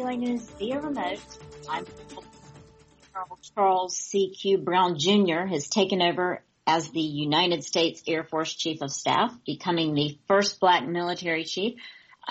VOA News via remote. I'm Charles C.Q. Brown Jr. has taken over as the United States Air Force Chief of Staff, becoming the first black chief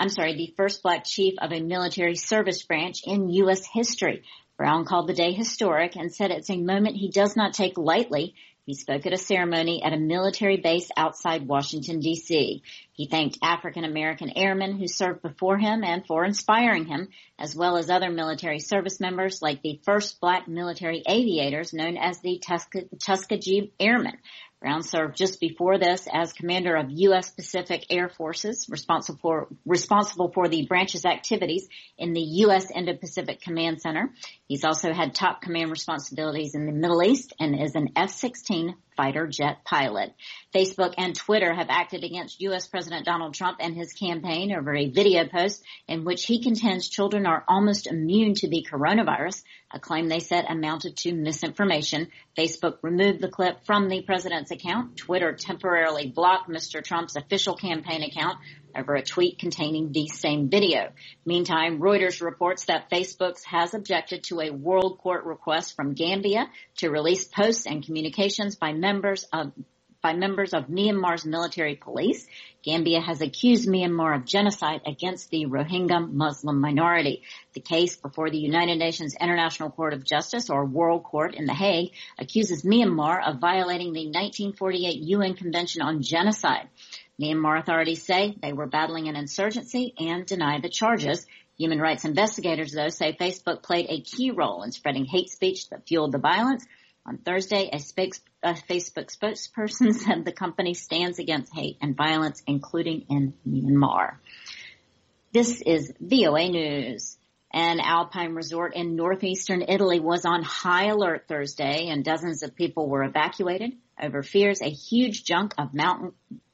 of a military service branch in U.S. history. Brown called the day historic and said it's a moment he does not take lightly. He spoke at a ceremony at a military base outside Washington, D.C. He thanked African-American airmen who served before him and for inspiring him, as well as other military service members like the first black military aviators known as the Tuskegee Airmen. Brown served just before this as commander of U.S. Pacific Air Forces, responsible for the branch's activities in the U.S. Indo-Pacific Command Center. He's also had top command responsibilities in the Middle East and is an F-16 fighter jet pilot. Facebook and Twitter have acted against U.S. President Donald Trump and his campaign over a video post in which he contends children are almost immune to the coronavirus, a claim they said amounted to misinformation. Facebook removed the clip from the president's account. Twitter temporarily blocked Mr. Trump's official campaign account over a tweet containing the same video. Meantime, Reuters reports that Facebook has objected to a world court request from Gambia to release posts and communications by members of Myanmar's military police. Gambia has accused Myanmar of genocide against the Rohingya Muslim minority. The case before the United Nations International Court of Justice, or World Court in The Hague, accuses Myanmar of violating the 1948 UN Convention on Genocide. Myanmar authorities say they were battling an insurgency and deny the charges. Human rights investigators, though, say Facebook played a key role in spreading hate speech that fueled the violence. On Thursday, a Facebook spokesperson said the company stands against hate and violence, including in Myanmar. This is VOA News. An alpine resort in northeastern Italy was on high alert Thursday, and dozens of people were evacuated over fears a huge chunk of mountain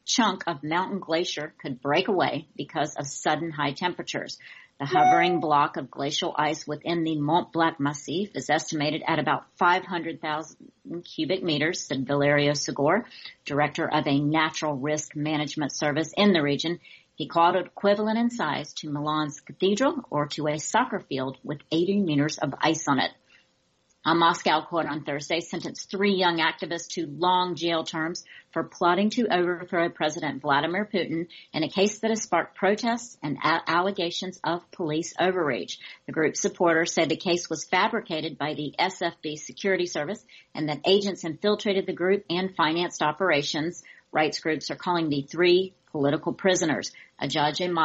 glacier could break away because of sudden high temperatures. The hovering block of glacial ice within the Mont Blanc Massif is estimated at about 500,000 cubic meters, said Valerio Segor, director of a natural risk management service in the region. He called it equivalent in size to Milan's cathedral or to a soccer field with 80 meters of ice on it. A Moscow court on Thursday sentenced 3 young activists to long jail terms for plotting to overthrow President Vladimir Putin in a case that has sparked protests and allegations of police overreach. The group's supporters say the case was fabricated by the SFB security service and that agents infiltrated the group and financed operations. Rights groups are calling the 3 political prisoners. A judge in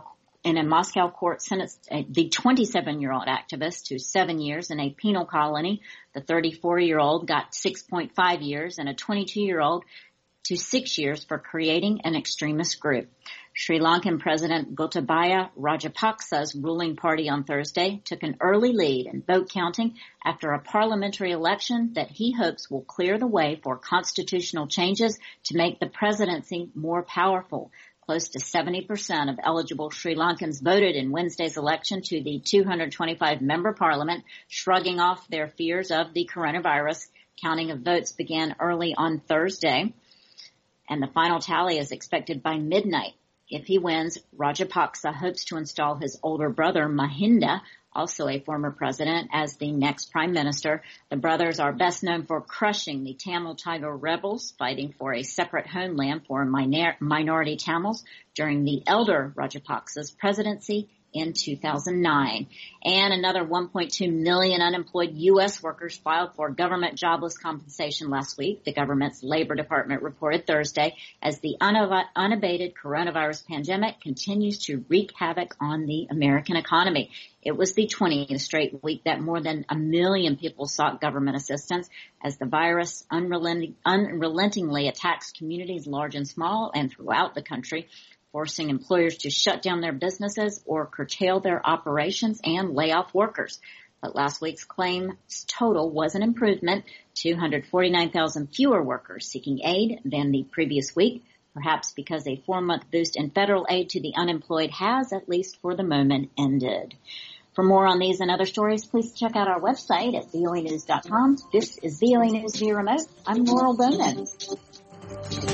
a Moscow court sentenced the 27-year-old activist to 7 years in a penal colony. The 34-year-old got 6.5 years and a 22-year-old to 6 years for creating an extremist group. Sri Lankan President Gotabaya Rajapaksa's ruling party on Thursday took an early lead in vote counting after a parliamentary election that he hopes will clear the way for constitutional changes to make the presidency more powerful. Close to 70% of eligible Sri Lankans voted in Wednesday's election to the 225-member parliament, shrugging off their fears of the coronavirus. Counting of votes began early on Thursday, and the final tally is expected by midnight. If he wins, Rajapaksa hopes to install his older brother, Mahinda, also a former president, as the next prime minister. The brothers are best known for crushing the Tamil Tiger rebels, fighting for a separate homeland for minority Tamils during the elder Rajapaksa's presidency in 2009. And another 1.2 million unemployed U.S. workers filed for government jobless compensation last week, the government's Labor Department reported Thursday, as the unabated coronavirus pandemic continues to wreak havoc on the American economy. It was the 20th straight week that more than 1 million people sought government assistance as the virus unrelentingly attacks communities large and small and throughout the country, forcing employers to shut down their businesses or curtail their operations and lay off workers. But last week's claims total was an improvement, 249,000 fewer workers seeking aid than the previous week, perhaps because a 4-month boost in federal aid to the unemployed has, at least for the moment, ended. For more on these and other stories, please check out our website at voanews.com. This is VOA News via remote. I'm Laurel Bowman.